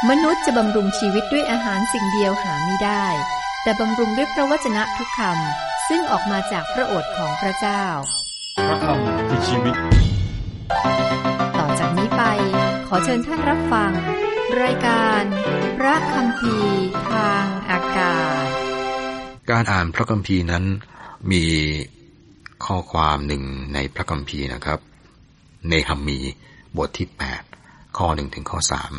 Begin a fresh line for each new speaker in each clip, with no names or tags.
มนุษย์จะบำรุงชีวิตด้วยอาหารสิ่งเดียวหาไม่ได้แต่บำรุงด้วยพระวจนะทุกคำซึ่งออกมาจากพระโอษฐ์ของพระเจ้า
พระคำคือชีวิต
ต่อจากนี้ไปขอเชิญท่านรับฟังรายการพระคัมภีร์ทางอากาศ
การอ่านพระคัมภีร์นั้นมีข้อความหนึ่งในพระคัมภีร์นะครับเนหะมีบทที่8ข้อ1ถึงข้อ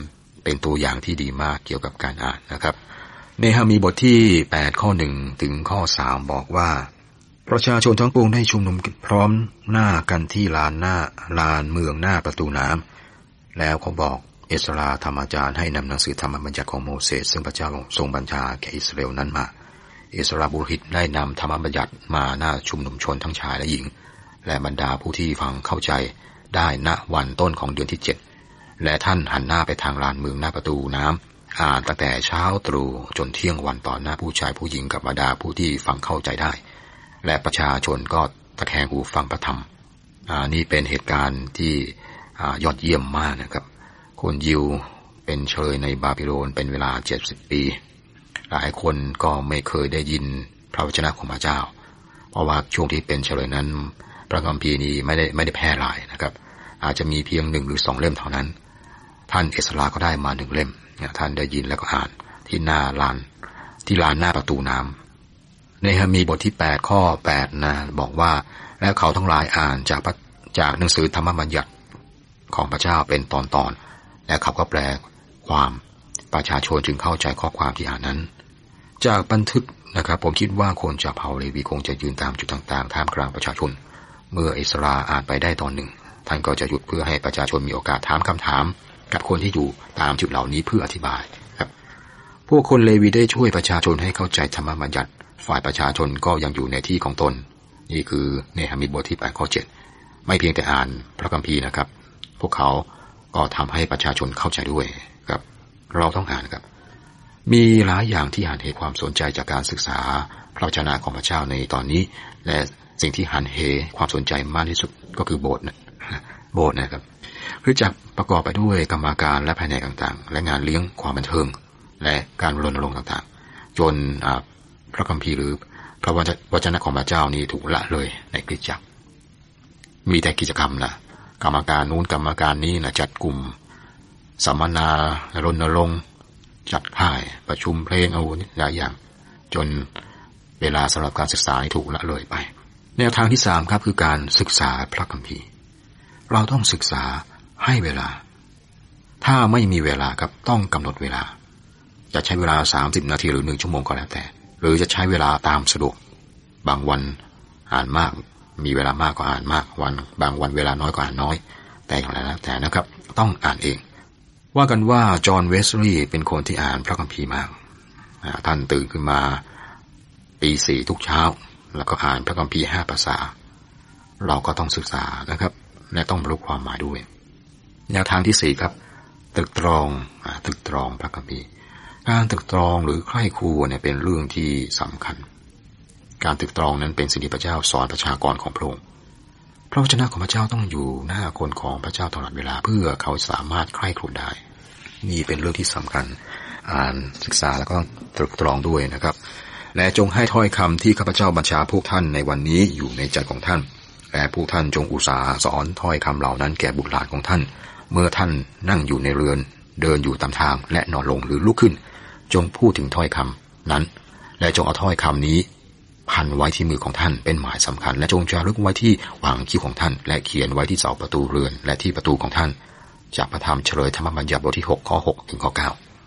3เป็นตัวอย่างที่ดีมากเกี่ยวกับการอ่านนะครับเนหะมีบทที่8ข้อ1ถึงข้อ3บอกว่าประชาชนทั้งปวงได้ชุมนุมพร้อมหน้ากันที่ลานเมืองหน้าประตูน้ำแล้วเขาบอกเอสราธรรมอาจารย์ให้นำหนังสือธรรมบัญญัติของโมเสสซึ่งพระเจ้าทรงบัญชาแก่อิสราเอลนั้นมาเอสราบุรุษได้นำธรรมบัญญัติมาหน้าชุมนุมชนทั้งชายและหญิงและบรรดาผู้ที่ฟังเข้าใจได้ณวันต้นของเดือนที่7และท่านหันหน้าไปทางลานเมืองหน้าประตูน้ำอ่านตั้งแต่เช้าตรู่จนเที่ยงวันต่อหน้าผู้ชายผู้หญิงกับบรรดาผู้ที่ฟังเข้าใจได้และประชาชนก็ตะแคงหูฟังพระธรรมนี่เป็นเหตุการณ์ที่ยอดเยี่ยมมากนะครับคนยิวเป็นเชยในบาบิโลนเป็นเวลา70ปีหลายคนก็ไม่เคยได้ยินพระวจนะของพระเจ้าเพราะว่าช่วงที่เป็นเชยนั้นพระคัมภีร์นี้ไม่ได้แพร่หลายนะครับอาจจะมีเพียง1หรือ2เล่มเท่านั้นท่านเอสราก็ได้มา1เล่มท่านได้ยินแล้วก็อ่านที่ลานหน้าประตูน้ำเนหะมีบทที่8ข้อ8นะบอกว่าแล้วเขาทั้งหลายอ่านจากหนังสือธรรมบัญญัติของพระเจ้าเป็นตอนๆและเขาก็แปลความประชาชนจึงเข้าใจข้อความที่อ่านนั้นจากบันทึกนะครับผมคิดว่าคนจากเผ่าเลวีคงจะยืนตามจุดต่างๆท่ามกลางประชาชนเมื่ออิสราอ่านไปได้ตอนหนึ่งท่านก็จะหยุดเพื่อให้ประชาชนมีโอกาสถามคำถามกับคนที่อยู่ตามจุดเหล่านี้เพื่ออธิบายครับพวกคนเลวีได้ช่วยประชาชนให้เข้าใจธรรมบัญญัติฝ่ายประชาชนก็ยังอยู่ในที่ของตนนี่คือเนหะมีบทที่8ข้อ7ไม่เพียงแต่อ่านพระคัมภีร์นะครับพวกเขาก็ทำให้ประชาชนเข้าใจด้วยครับเราต้องอ่านครับมีหลายอย่างที่หันเหความสนใจจากการศึกษาพระวจนะของพระเจ้าในตอนนี้และสิ่งที่หันเหความสนใจมากที่สุดก็คือโบสถ์นะครับคริสตจักรประกอบไปด้วยกรรมการและแผนกต่างๆและงานเลี้ยงความบันเทิงและการรณรงค์ต่างๆจนพระคัมภีร์หรือพระวจนะของพระเจ้านี้ถูกละเลยในคริสตจักรมีแต่กิจกรรมนะกรรมการนู้นกรรมการนี้นะจัดกลุ่มสัมมนารณรงค์จัดค่ายประชุมเพลงหลายอย่างจนเวลาสำหรับการศึกษาถูกละเลยไปแนวทางที่3ครับคือการศึกษาพระคัมภีร์เราต้องศึกษาให้เวลาถ้าไม่มีเวลาครับต้องกำหนดเวลาจะใช้เวลา30นาทีหรือ1ชั่วโมงก็แล้วแต่หรือจะใช้เวลาตามสะดวกบางวันอ่านมากมีเวลามากก็อ่านมากบางวันเวลาน้อยก็อ่านน้อยแต่อย่างไรแล้วแต่นะครับต้องอ่านเองว่ากันว่าจอห์นเวสลีย์เป็นคนที่อ่านพระคัมภีร์มากท่านตื่นขึ้นมาตี 4ทุกเช้าแล้วก็อ่านพระคัมภีร์5ภาษาเราก็ต้องศึกษานะครับและต้องรู้ความหมายด้วยแนวทางที่4ครับตรึกตรองพระคัมภีร์การตรึกตรองหรือใคร่ครวญเนี่ยเป็นเรื่องที่สำคัญการตรึกตรองนั้นเป็นสิ่งที่พระเจ้าสอนประชากรของพระองค์พระวจนะของพระเจ้าต้องอยู่หน้าคนของพระเจ้าตลอดเวลาเพื่อเขาสามารถใคร่ครวญได้นี่เป็นเรื่องที่สำคัญอ่านศึกษาแล้วก็ตรึกตรองด้วยนะครับและจงให้ถ้อยคำที่ข้าพเจ้าบัญชาพวกท่านในวันนี้อยู่ในใจของท่านและพวกท่านจงอุตสาห์สอนถ้อยคำเหล่านั้นแก่บุตรหลานของท่านเมื่อท่านนั่งอยู่ในเรือนเดินอยู่ตามทางและนอนลงหรือลุกขึ้นจงพูดถึงถ้อยคำนั้นและจงเอาถ้อยคำนี้พันไว้ที่มือของท่านเป็นหมายสำคัญและจงจารึกไว้ที่หว่างคิ้วของท่านและเขียนไว้ที่เสาประตูเรือนและที่ประตูของท่านจากพระธรรมเฉลยธรรมบัญญัติบทที่6ข้อ6ถึงข้อ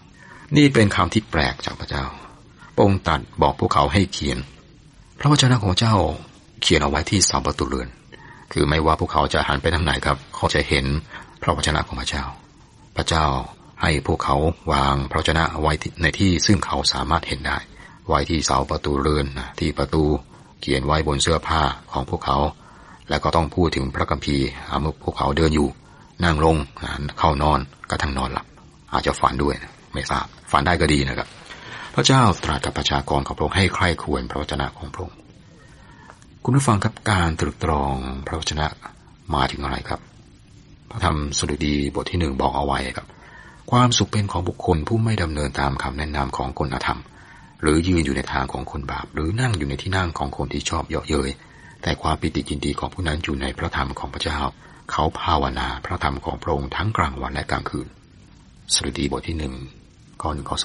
9นี่เป็นคำที่แปลกจากพระเจ้าพระองค์ตรัสบอกพวกเขาให้เขียนพระวจนะของพระเจ้าเขียนเอาไว้ที่เสาประตูเรือนคือไม่ว่าพวกเขาจะหันไปทางไหนครับเขาจะเห็นพระวจนะของพระเจ้าพระเจ้าให้พวกเขาวางพระวจนะไว้ในที่ซึ่งเขาสามารถเห็นได้ไว้ที่เสาประตูเรือนที่ประตูเขียนไว้บนเสื้อผ้าของพวกเขาแล้วก็ต้องพูดถึงพระคัมภีร์เมื่อพวกเขาเดินอยู่นั่งลงเข้านอนกระทั่งนอนหลับอาจจะฝันด้วยไม่ทราบฝันได้ก็ดีนะครับพระเจ้าตรัสกับประชากรของพระองค์ให้ใคร่ครวญพระวจนะของพระองค์คุณผู้ฟังครับการตรึกตรองพระวจนะหมายถึงอะไรครับพระธรรมสดุดีบทที่1บอกเอาไว้ครับความสุขเป็นของบุคคลผู้ไม่ดำเนินตามคำแนะนำของคนอธรรมหรือยืนอยู่ในทางของคนบาปหรือนั่งอยู่ในที่นั่งของคนที่ชอบเยาะเย้ยแต่ความปิติยินดีของผู้นั้นอยู่ในพระธรรมของพระเจ้าเขาภาวนาพระธรรมของพระองค์ทั้งกลางวันและกลางคืนสดุดีบทที่1ข้อ1ข้อ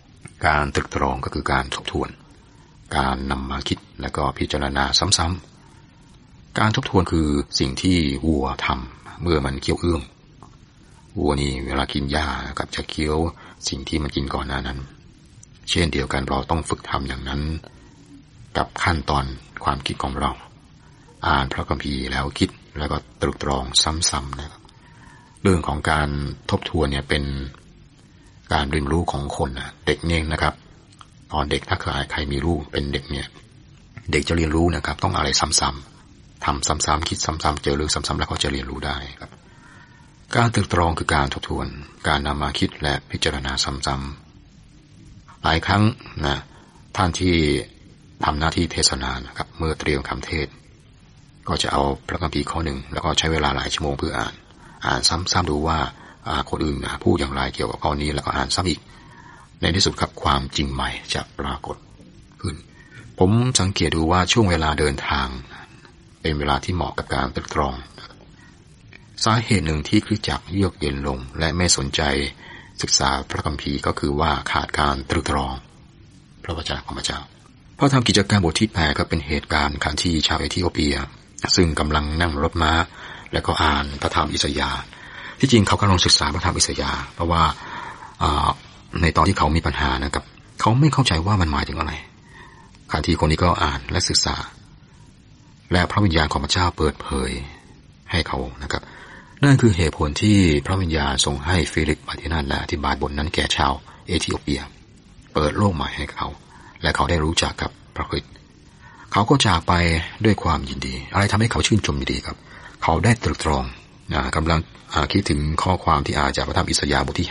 2การตรึกตรองก็คือการทบทวนการนำมาคิดและก็พิจารณาซ้ำๆการทบทวนคือสิ่งที่วัวทำเมื่อมันเคี้ยวเอื้องวัวนี่เวลากินหญ้ากับจะเคี้ยวสิ่งที่มันกินก่อนหน้านั้นเช่นเดียวกันเราต้องฝึกทำอย่างนั้นกับขั้นตอนความคิดของเราอ่านพระคัมภีร์แล้วคิดแล้วก็ตรึกตรองซ้ำๆนะครับเรื่องของการทบทวนเนี่ยเป็นการเรียนรู้ของคนเด็กเนี่ยนะครับตอนเด็กถ้าใครมีลูกเป็นเด็กเนี่ยเด็กจะเรียนรู้นะครับต้องอะไรซ้ำๆทำซ้ำๆคิดซ้ำๆเจอเรื่องซ้ำๆแล้วก็จะเรียนรู้ได้ครับการตรึกตรองคือการทบทวนการนำมาคิดและพิจารณาซ้ำๆหลายครั้งนะท่านที่ทำหน้าที่เทศนานะครับเมื่อเตรียมคำเทศก็จะเอาพระคัมภีร์ข้อหนึ่งแล้วก็ใช้เวลาหลายชั่วโมงเพื่ออ่านซ้ำๆดูว่าคนอื่นพูดอย่างไรเกี่ยวกับข้อนี้แล้วก็อ่านซ้ำอีกในที่สุดครับความจริงใหม่จะปรากฏขึ้นผมสังเกตดูว่าช่วงเวลาเดินทางเป็นเวลาที่เหมาะกับการตรึกตรองสาเหตุหนึ่งที่คริสตจักรเยือกเย็นลงและไม่สนใจศึกษาพระคัมภีร์ก็คือว่าขาดการตรึกตรองพระวจนะของพระเจ้าพระธรรมกิจการบทที่8ก็เป็นเหตุการณ์การที่ชาวเอธิโอเปียซึ่งกำลังนั่งรถม้าแล้วก็อ่านพระธรรมอิสยาห์ที่จริงเขากำลังศึกษาพระธรรมอิสยาห์เพราะว่าในตอนที่เขามีปัญหานะครับเขาไม่เข้าใจว่ามันหมายถึงอะไรขณะที่คนนี้ก็อ่านและศึกษาและพระวิญญาณของพระเจ้าเปิดเผยให้เขานะครับนั่นคือเหตุผลที่พระวิญญาณทรงให้ฟิลิปไปที่นั่นและอธิบายบทนั้นแก่ชาวเอธิโอเปียเปิดโลกใหม่ให้เขาและเขาได้รู้จักกับพระคริสต์เขาก็จากไปด้วยความยินดีอะไรทำให้เขาชื่นชมยินดีครับเขาได้ตรึกตรองกำลังคิดถึงข้อความที่อ่านจากพระธรรมอิสยาห์บทที่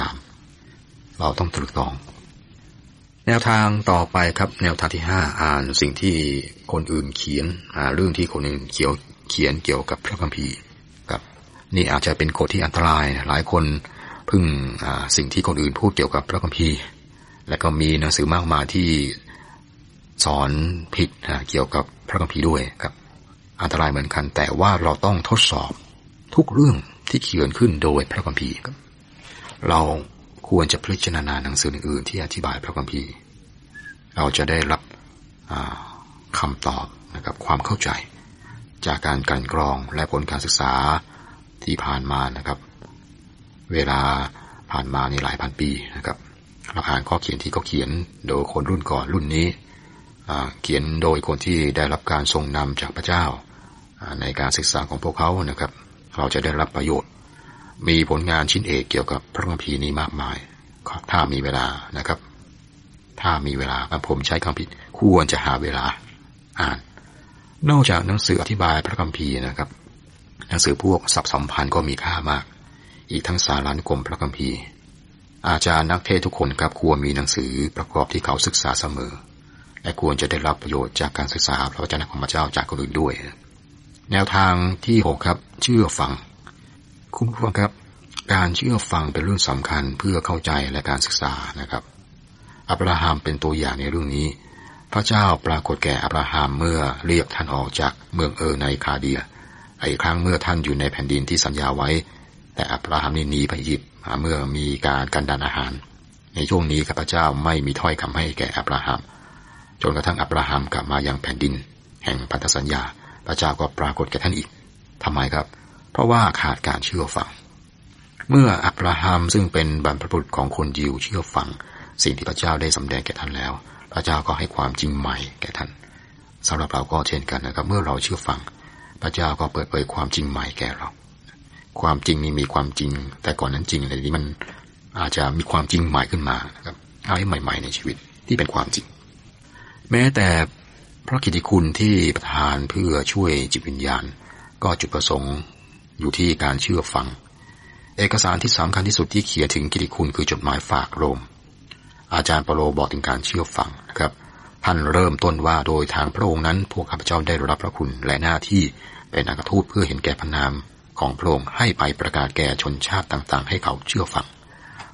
53เราต้องตรึกตรองแนวทางต่อไปครับแนวทางที่5อ่านสิ่งที่คนอื่นเขียนเรื่องที่คนอื่นเขียนเกี่ยวกับพระคัมภีร์ครับนี่อาจจะเป็นกฎที่อันตรายหลายคนพึ่งสิ่งที่คนอื่นพูดเกี่ยวกับพระคัมภีร์และก็มีหนังสือมากมายที่สอนผิดเกี่ยวกับพระคัมภีร์ด้วยครับอันตรายเหมือนกันแต่ว่าเราต้องทดสอบทุกเรื่องที่เขียนขึ้นโดยพระคัมภีร์ครับเราควรจะพิจารณาหนังสืออื่นๆที่อธิบายพระคัมภีร์เราจะได้รับคำตอบนะครับความเข้าใจจากการกลั่นกรองและผลการศึกษาที่ผ่านมานะครับเวลาผ่านมาในหลายพันปีนะครับเราอ่านข้อเขียนที่เขาเขียนโดยคนรุ่นก่อนรุ่นนี้เขียนโดยคนที่ได้รับการทรงนำจากพระเจ้าในการศึกษาของพวกเขานะครับเราจะได้รับประโยชน์มีผลงานชิ้นเอกเกี่ยวกับพระคัมภีร์นี้มากมายถ้ามีเวลานะครับถ้ามีเวลาผมใช้คำผิดควรจะหาเวลาอ่านนอกจากหนังสืออธิบายพระคัมภีร์นะครับหนังสือพวกศัพท์สัมพันธ์ก็มีค่ามากอีกทั้งสารานุกรมพระคัมภีร์อาจารย์นักเทศทุกคนครับควรมีหนังสือประกอบที่เขาศึกษาเสมอและควรจะได้รับประโยชน์จากการศึกษาพระวจนะของพระเจ้าจากคนอื่นด้วยแนวทางที่6ครับเชื่อฟังคุณผู้ฟังครับการเชื่อฟังเป็นเรื่องสำคัญเพื่อเข้าใจและการศึกษานะครับอับราฮัมเป็นตัวอย่างในเรื่องนี้พระเจ้าปรากฏแก่อับราฮัมเมื่อเรียกท่านออกจากเมืองในคาเดียอีกครั้งเมื่อท่านอยู่ในแผ่นดินที่สัญญาไว้แต่อับราฮัมหนีไปอียิปต์เมื่อมีการกันดารอาหารในช่วงนี้พระเจ้าไม่มีถ้อยคำให้แก่อับราฮัมจนกระทั่งอับราฮัมกลับมายังแผ่นดินแห่งพันธสัญญาพระเจ้าก็ปรากฏแก่ท่านอีกทำไมครับเพราะว่าขาดการเชื่อฟังเมื่ออับราฮัมซึ่งเป็นบรรพบุรุษของคนยิวเชื่อฟังสิ่งที่พระเจ้าได้สำแดงแก่ท่านแล้วพระเจ้าก็ให้ความจริงใหม่แก่ท่านสำหรับเราก็เช่นกันนะครับเมื่อเราเชื่อฟังพระเจ้าก็เปิดเผยความจริงใหม่แก่เราความจริงนี่มีความจริงแต่ก่อนนั้นจริงในนี้มันอาจจะมีความจริงใหม่ขึ้นมานะครับอะไรใหม่ๆในชีวิตที่เป็นความจริงแม้แต่พระกิตติคุณที่ประทานเพื่อช่วยจิตวิญญาณก็จุดประสงค์อยู่ที่การเชื่อฟังเอกสารที่สำคัญที่สุดที่เขียนถึงกิตติคุณคือจดหมายฝากโรมอาจารย์เปโตรบอกถึงการเชื่อฟังนะครับท่านเริ่มต้นว่าโดยทางพระองค์นั้นพวกข้าพเจ้าได้รับพระคุณและหน้าที่เป็นอัครทูตเพื่อเห็นแก่พระนามของพระองค์ให้ไปประกาศแก่ชนชาติต่างๆให้เขาเชื่อฟัง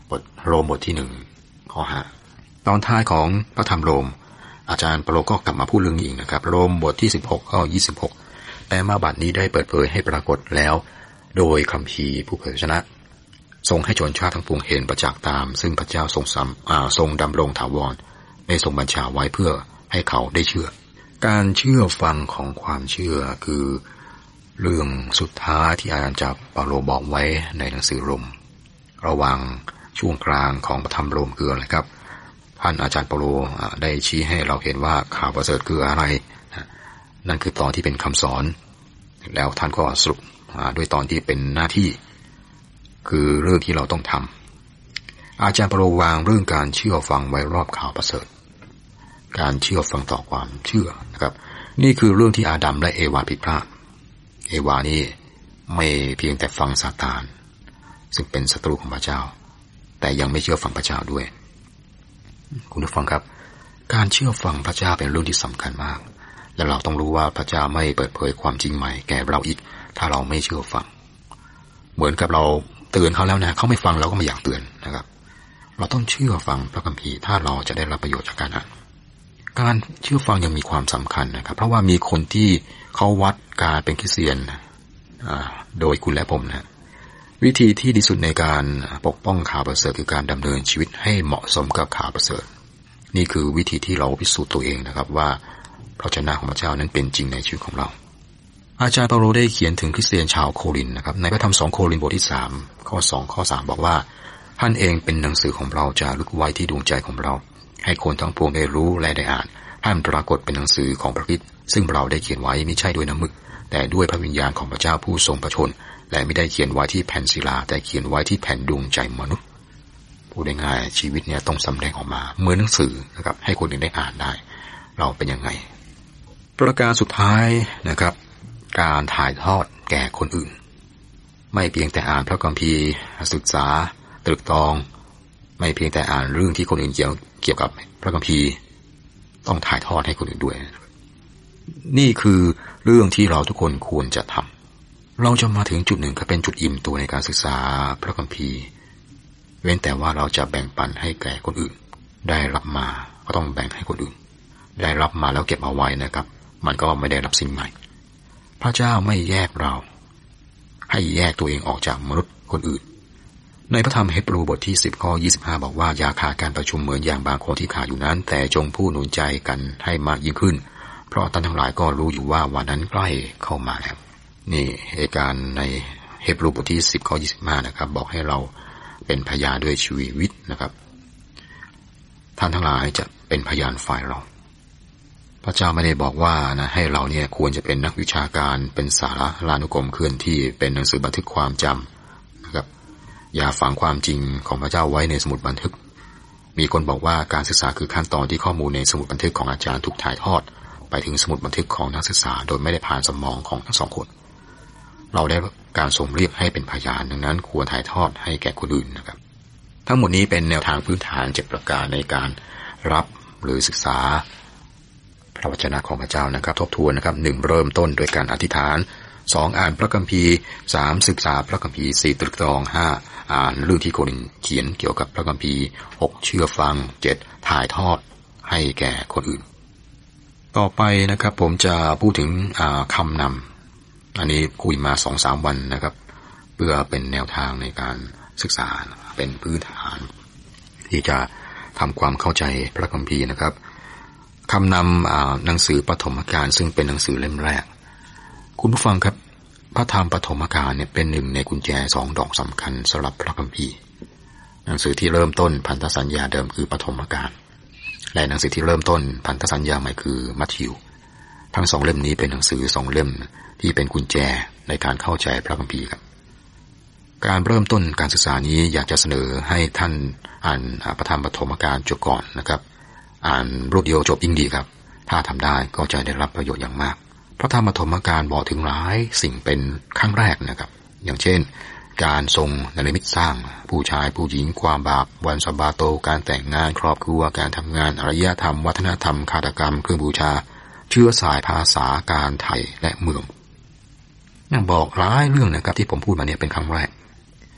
โรมบทที่1ข้อ5ตอนท้ายของพระธรรมโรมอาจารย์เปโลก็กลับมาพูดเรื่องนี้อีกนะครับโรมบทที่16ข้อ26แต่มาบัดนี้ได้เปิดเผยให้ปรากฏแล้วโดยคัมภีร์ผู้เผยพระชนะทรงให้ชนชาติทั้งปวงเห็นประจักษ์ตามซึ่งพระเจ้าทรงดำรงถาวรได้ทรงบัญชาไว้เพื่อให้เขาได้เชื่อการเชื่อฟังของความเชื่อคือเรื่องสุดท้ายที่อาจารย์เปาโลบอกไว้ในหนังสือโรมระหว่างช่วงกลางของพระธรรมโรมคืออะไรครับท่านอาจารย์เปาโลได้ชี้ให้เราเห็นว่าข่าวประเสริฐคืออะไรนั่นคือตอนที่เป็นคำสอนแล้วท่านก็สรุปด้วยตอนที่เป็นหน้าที่คือเรื่องที่เราต้องทำอาจารย์เปาโลวางเรื่องการเชื่อฟังไว้รอบข่าวประเสริฐการเชื่อฟังต่อความเชื่อนะครับนี่คือเรื่องที่อาดัมและเอวาผิดพลาดเอวานี่ไม่เพียงแต่ฟังซาตานซึ่งเป็นศัตรูของพระเจ้าแต่ยังไม่เชื่อฟังพระเจ้าด้วยคุณผู้ฟังครับการเชื่อฟังพระเจ้าเป็นเรื่องที่สำคัญมากและเราต้องรู้ว่าพระเจ้าไม่เปิดเผยความจริงใหม่แก่เราอีกถ้าเราไม่เชื่อฟังเหมือนกับเราเตือนเขาแล้วนะเขาไม่ฟังเราก็ไม่อยากเตือนนะครับเราต้องเชื่อฟังพระคัมภีร์ถ้าเราจะได้รับประโยชน์จากการอ่านการเชื่อฟังยังมีความสำคัญนะครับเพราะว่ามีคนที่เขาวัดการเป็นคริสเตียนโดยคุณและผมนะวิธีที่ดีสุดในการปกป้องข่าวประเสริฐคือการดำเนินชีวิตให้เหมาะสมกับข่าวประเสริฐนี่คือวิธีที่เราพิสูจน์ตัวเองนะครับว่าพระวจนะของพระเจ้านั้นเป็นจริงในชีวิตของเราอาจารย์เปาโลได้เขียนถึงคริสเตียนชาวโครินธ์นะครับในพระธรรม2โครินธ์บทที่3ข้อ2ข้อ3บอกว่าท่านเองเป็นหนังสือของเราจะลึกไว้ที่ดวงใจของเราให้คนทั้งปวงได้รู้และได้อ่านท่านปรากฏเป็นหนังสือของพระคริสต์ซึ่งเราได้เขียนไว้ไม่ใช่ด้วยน้ำมึกแต่ด้วยพระวิญญาณของพระเจ้าผู้ทรงพระชนและไม่ได้เขียนไว้ที่แผ่นศิลาแต่เขียนไว้ที่แผ่นดวงใจมนุษย์พูดง่ายๆชีวิตเนี่ยต้องสำแดงออกมาเหมือนหนังสือนะครับให้คนอื่นได้อ่านได้เราเป็นยังไงประการสุดท้ายนะครับการถ่ายทอดแก่คนอื่นไม่เพียงแต่อ่านพระคัมภีร์ศึกษาตรึกตรองไม่เพียงแต่อ่านเรื่องที่คนอื่นเกี่ยวกับพระคัมภีร์ต้องถ่ายทอดให้คนอื่นด้วยนี่คือเรื่องที่เราทุกคนควรจะทำเราจะมาถึงจุดหนึ่งก็เป็นจุดอิ่มตัวในการศึกษาพระคัมภีร์เว้นแต่ว่าเราจะแบ่งปันให้แก่คนอื่นได้รับมาก็ต้องแบ่งให้คนอื่นได้รับมาแล้วเก็บเอาไว้นะครับมันก็ไม่ได้รับสิ่งใหม่พระเจ้าไม่แยกเราให้แยกตัวเองออกจากมนุษย์คนอื่นในพระธรรมเฮบรูบทที่10ข้อ25บอกว่าอย่าขาดการประชุมเหมือนอย่างบางคนที่ขาดอยู่นั้นแต่จงพูดหนุนใจกันให้มากยิ่งขึ้นเพราะท่านทั้งหลายก็รู้อยู่ว่าวันนั้นใกล้เข้ามาแล้วนี่เหตุการณ์ในเฮบรูบทที่10ข้อ25นะครับบอกให้เราเป็นพยานด้วยชีวิตนะครับท่านทั้งหลายจะเป็นพยานฝ่ายเราพระเจ้าไม่ได้บอกว่านะให้เราเนี่ยควรจะเป็นนักวิชาการเป็นสารานุกรมเคลื่อนที่เป็นหนังสือบันทึกความจำนะครับอย่าฝังความจริงของพระเจ้าไว้ในสมุดบันทึกมีคนบอกว่าการศึกษาคือขั้นตอนที่ข้อมูลในสมุดบันทึกของอาจารย์ถูกถ่ายทอดไปถึงสมุดบันทึกของนักศึกษาโดยไม่ได้ผ่านสมองของทั้งสองคนเราได้การทรงเรียกให้เป็นพยานดังนั้นควรถ่ายทอดให้แก่คนอื่นนะครับทั้งหมดนี้เป็นแนวทางพื้นฐาน7ประการในการรับหรือศึกษาพระวจนะของพระเจ้านะครับทบทวนนะครับ1เริ่มต้นโดยการอธิษฐาน2อ่านพระคัมภีร์3ศึกษาพระคัมภีร์4ตรึกตรอง5อ่านเรื่องที่คนอื่นเขียนเกี่ยวกับพระคัมภีร์6เชื่อฟัง7ถ่ายทอดให้แก่คนอื่นต่อไปนะครับผมจะพูดถึงคำนำอันนี้คุยมา 2-3 วันนะครับเพื่อเป็นแนวทางในการศึกษาเป็นพื้นฐานที่จะทำความเข้าใจพระคัมภีร์นะครับคำนำหนังสือปฐมกาลซึ่งเป็นหนังสือเล่มแรกคุณผู้ฟังครับพระธรรมปฐมกาลเนี่ยเป็นหนึ่งในกุญแจ2ดอกสำคัญสำหรับพระคัมภีร์หนังสือที่เริ่มต้นพันธสัญญาเดิมคือปฐมกาลและหนังสือที่เริ่มต้นพันธสัญญาใหม่คือมัทธิวทั้ง2เล่มนี้เป็นหนังสือ2เล่มที่เป็นกุญแจในการเข้าใจพระคัมภีร์ครับการเริ่มต้นการศึกษานี้อยากจะเสนอให้ท่านอ่านพระธรรมปฐมกาลจบก่อนนะครับอ่านรวดเดียวจบยิ่งดีครับถ้าทำได้ก็จะได้รับประโยชน์อย่างมากพระธรรมปฐมกาลบอกถึงหลายสิ่งเป็นครั้งแรกนะครับอย่างเช่นการทรงนิมิตสร้างผู้ชายผู้หญิงความบาปวันสะบาโตการแต่งงานครอบครัวการทำงานอารยธรรมวัฒนธรรมฆาตกรรมเครื่องบูชาเชื้อสายภาษาการไทยและเมืองนั่งบอกหลายเรื่องนะครับที่ผมพูดมาเนี่ยเป็นครั้งแรก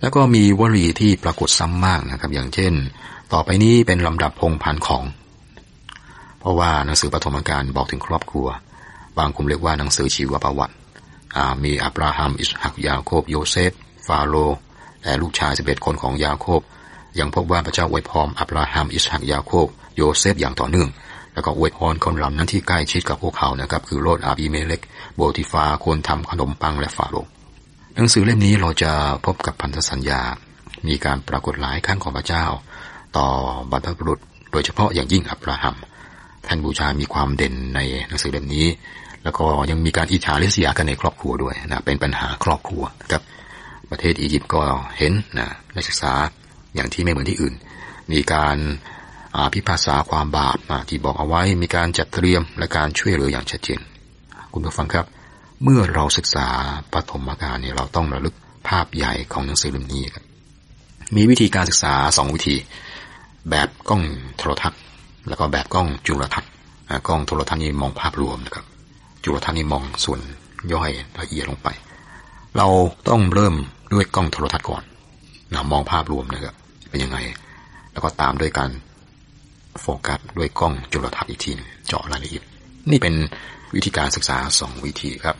แล้วก็มีวลีที่ปรากฏซ้ำมากนะครับอย่างเช่นต่อไปนี้เป็นลำดับพงศ์พันธุ์ของเพราะว่าหนังสือปฐมกาลบอกถึงครอบครัวบางกลุ่มเรียกว่าหนังสือชีวประวัติมีอับราฮัมอิสฮักยาโคบโยเซฟฟาโรห์และลูกชาย11คนของยาโคบยังพบว่าพระเจ้าอวยพรอับราฮัมอิสฮักยาโคบโยเซฟอย่างต่อเนื่องแล้วก็อวยพรคนเหล่านั้นที่ใกล้ชิดกับพวกเขานะครับคือโลดอาบีเมเลกโบติฟาคนทำขนมปังและฟาโรห์หนังสือเล่มนี้เราจะพบกับพันธสัญญามีการปรากฏหลายครั้งของพระเจ้าต่อบรรพบุรุษโดยเฉพาะอย่างยิ่งอับราฮัมแท่นบูชามีความเด่นในหนังสือเล่มนี้แล้วก็ยังมีการอิจฉาริษยากันในครอบครัวด้วยนะเป็นปัญหาครอบครัวครับประเทศอียิปต์ก็เห็นนะนักศึกษาอย่างที่ไม่เหมือนที่อื่นมีการพิพากษาความบาปที่บอกเอาไว้มีการจัดเตรียมและการช่วยเหลืออย่างชัดเจนคุณผู้ฟังครับเมื่อเราศึกษาปฐมกาลเนี่ยเราต้องระลึกภาพใหญ่ของหนังสือเล่มนี้ครับมีวิธีการศึกษา2วิธีแบบกล้องโทรทัศน์แล้วก็แบบกล้องจุลทรรศน์กล้องโทรทัศน์นี่มองภาพรวมนะครับจุลทรรศน์นี่มองส่วนย่อยละเอียดลงไปเราต้องเริ่มด้วยกล้องโทรทัศน์ก่อนมองภาพรวมนะครับเป็นยังไงแล้วก็ตามด้วยการโฟกัสด้วยกล้องจุลทรรศน์อีกทีเจาะรายละเอียดนี่เป็นวิธีการศึกษา2วิธีครับ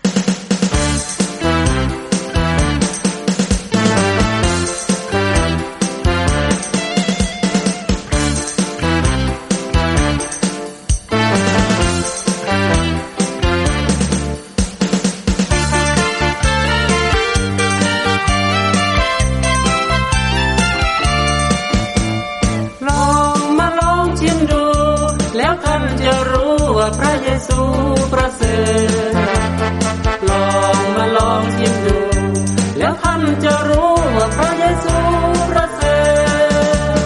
พระเยซูประเสริฐลองมาลองชิมดูแล้วท่านจะรู้ว่าพระเยซูประเสริฐ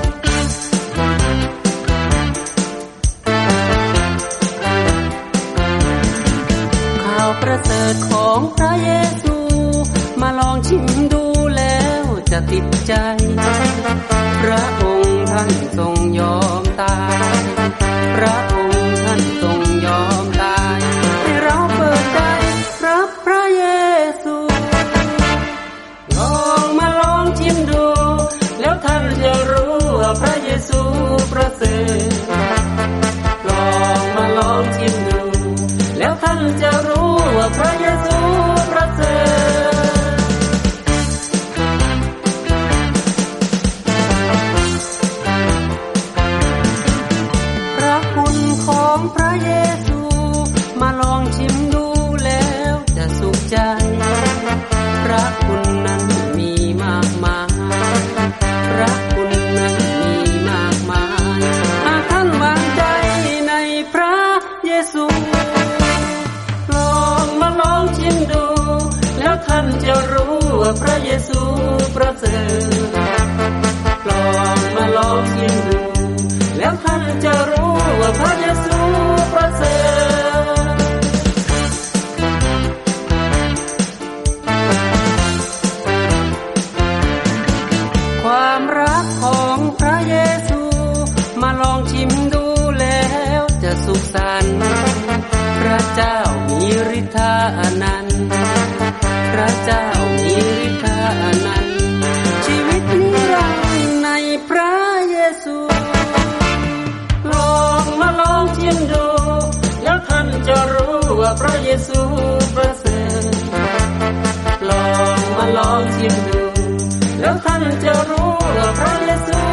ข่าวประเสริฐของพระเยซูมาลองชิมดูแล้วจะติดใจพระองค์ท่านทรงยอมตายพระองค์ท่านทรงยอมตายให้เราเปิดใจรับพระเยซูลองมาลองชิมดูแล้วท่านจะรู้ว่าพระเยซูประเสริฐลองมาลองชิมดูแล้วท่านจะรู้ว่าพระเยซูประเสริฐของพระเยซูมาลองชิมดูแล้วจะสุขใจพระคุณนั้นมีมากมายพระคุณนั้นมีมากมายหากท่านวางใจในพระเยซูลองมาลองชิมดูแล้วท่านจะรู้ว่าพระเยซูประเสริฐลองมาลองชิมดูแล้วท่านจะรู้ว่าพระเยซูประเสริฐความรักของพระเยซูมาลองชิมดูแล้วจะสุขสันต์พระเจ้ามีฤทธาอนันต์พระเจ้ามีฤทธาอนันต์ชีวิตนิรันดร์ในพระเยซูลองชิมดูแล้วท่านจะรู้ว่าพระเยซูประเสริฐลองมาลองชิมดูแล้วท่านจะรู้ว่าพระเยซู